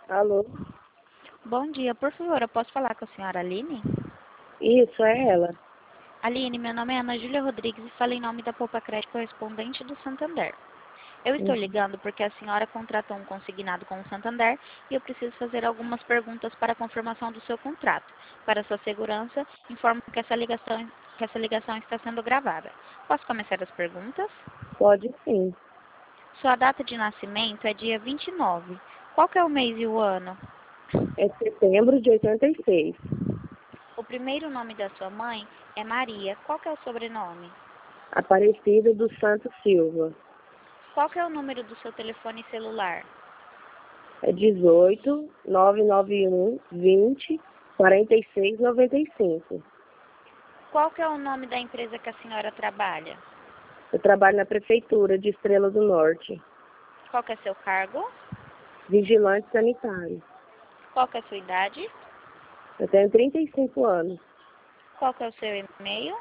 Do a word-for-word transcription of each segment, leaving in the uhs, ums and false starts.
Alô? Bom dia, por favor, eu posso falar com a senhora Aline? Isso, é ela. Aline, meu nome é Ana Júlia Rodrigues e falo em nome da Poupa Crédito correspondente do Santander. Eu estou Uhum. ligando porque a senhora contratou um consignado com o Santander e eu preciso fazer algumas perguntas para a confirmação do seu contrato. Para sua segurança, informo que essa ligação, que essa ligação está sendo gravada. Posso começar as perguntas? Pode sim. Sua data de nascimento é dia vinte e nove. Qual que é o mês e o ano? É setembro de oitenta e seis. O primeiro nome da sua mãe é Maria. Qual que é o sobrenome? Aparecida do Santos Silva. Qual que é o número do seu telefone celular? É dezoito, nove nove um, vinte, quarenta e seis, noventa e cinco. Qual que é o nome da empresa que a senhora trabalha? Eu trabalho na Prefeitura de Estrela do Norte. Qual que é seu cargo? Vigilante sanitário. Qual que é a sua idade? Eu tenho trinta e cinco anos. Qual que é o seu e-mail?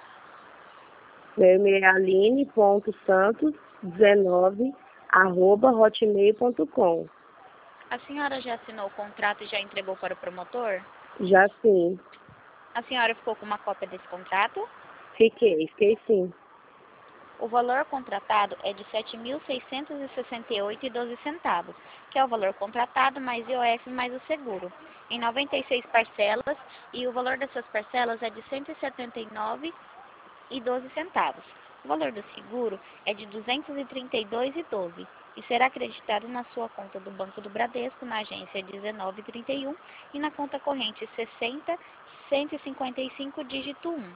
Meu e-mail é aline ponto santos dezenove arroba hotmail ponto com. A senhora já assinou o contrato e já entregou para o promotor? Já sim. A senhora ficou com uma cópia desse contrato? Fiquei, fiquei sim. O valor contratado é de sete mil seiscentos e sessenta e oito reais e doze centavos, que é o valor contratado mais I O F mais o seguro, em noventa e seis parcelas, e o valor dessas parcelas é de cento e setenta e nove reais e doze centavos. O valor do seguro é de duzentos e trinta e dois reais e doze centavos e será acreditado na sua conta do Banco do Bradesco, na agência dezenove trinta e um e na conta corrente sessenta, cento e cinquenta e cinco, dígito um.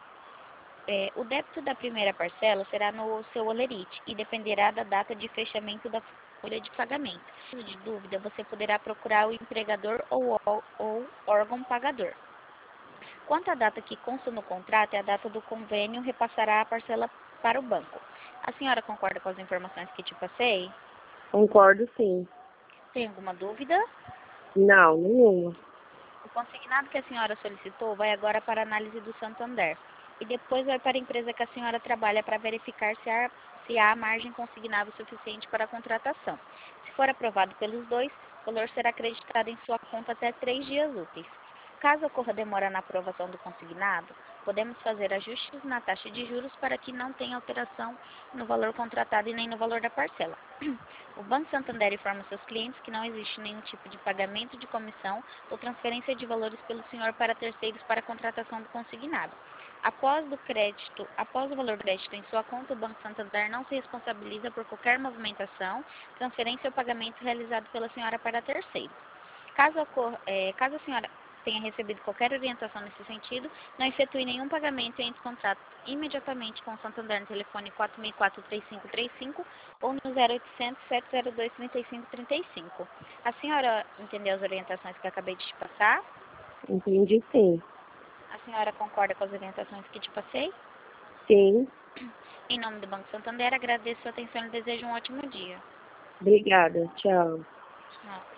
É, o débito da primeira parcela será no seu olerite e dependerá da data de fechamento da folha de pagamento. Se de dúvida, você poderá procurar o empregador ou, ou, ou órgão pagador. Quanto à data que consta no contrato, é a data do convênio repassará a parcela para o banco. A senhora concorda com as informações que te passei? Concordo sim. Tem alguma dúvida? Não, nenhuma. O consignado que a senhora solicitou vai agora para a análise do Santander e depois vai para a empresa que a senhora trabalha para verificar se há, se há margem consignável suficiente para a contratação. Se for aprovado pelos dois, o valor será acreditado em sua conta até três dias úteis. Caso ocorra demora na aprovação do consignado, podemos fazer ajustes na taxa de juros para que não tenha alteração no valor contratado e nem no valor da parcela. O Banco Santander informa seus clientes que não existe nenhum tipo de pagamento de comissão ou transferência de valores pelo senhor para terceiros para a contratação do consignado. Após, do crédito, após o valor do crédito em sua conta, o Banco Santander não se responsabiliza por qualquer movimentação, transferência ou pagamento realizado pela senhora para terceiros. Caso, ocorra, é, caso a senhora tenha recebido qualquer orientação nesse sentido, não efetue nenhum pagamento e entre em contato imediatamente com o Santander no telefone quatro seis quatro, três cinco três cinco ou no zero oitocentos, sete zero dois, trinta e cinco trinta e cinco. A senhora entendeu as orientações que eu acabei de te passar? Entendi sim. A senhora concorda com as orientações que te passei? Sim. Em nome do Banco Santander, agradeço a sua atenção e desejo um ótimo dia. Obrigada. Tchau. Tchau.